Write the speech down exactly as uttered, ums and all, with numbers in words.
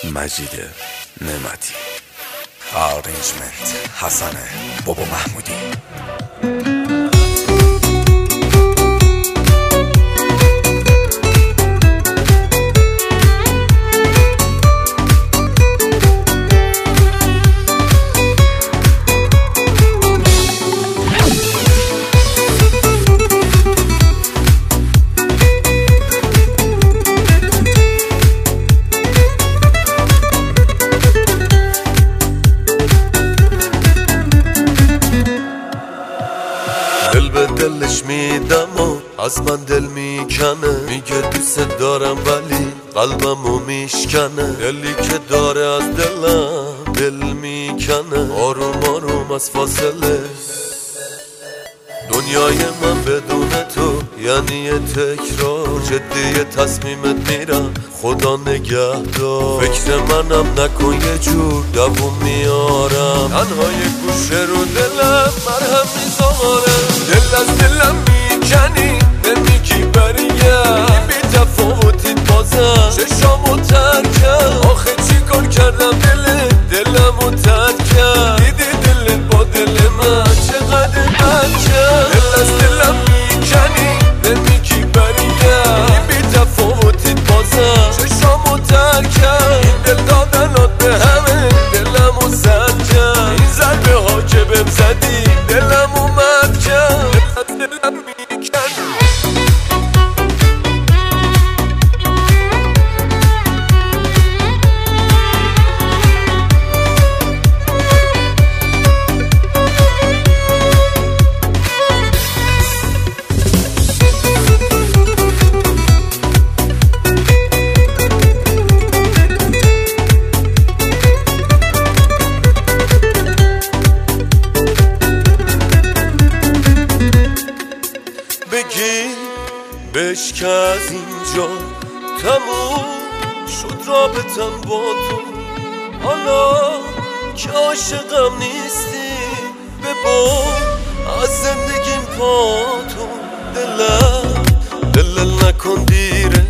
مجید نعمتی، آرنجمنت حسن بابا محمودی. دل به دلش میدم و از من دل میکنه، میگه دوست دارم ولی قلبمو میشکنه. دلی که داره از دلم دل میکنه، آروم آروم از فاصله. دنیای من بدون تو یعنی یه تکرار، جدی تصمیمت میرم خدا نگهدار. فکر منم نکن یه جور دووم میارم، تنها یه گوشه رو دلم مرهم میذارم. دل از دلم میکنی نمیگی بریم، بی تفاوتیت بازم چشامو ترکم. آخه چی کار کردم دل دلمو ترکم، دیدی دل با دل من چقدر بچم. دل از دلم میکنی نمیگی بریم، بی تفاوتیت بازم چشامو ترکم. این دل دادنات به همه دلمو زد کم، این ضربه ها که بهم زدی دلمو مد کم. دلم میکنی بگی بهش که از اینجا تموم شد رابطم با تو. حالا که عاشقم نیستی ببر از زندگیم پا تو. دلم دلل نکن دیره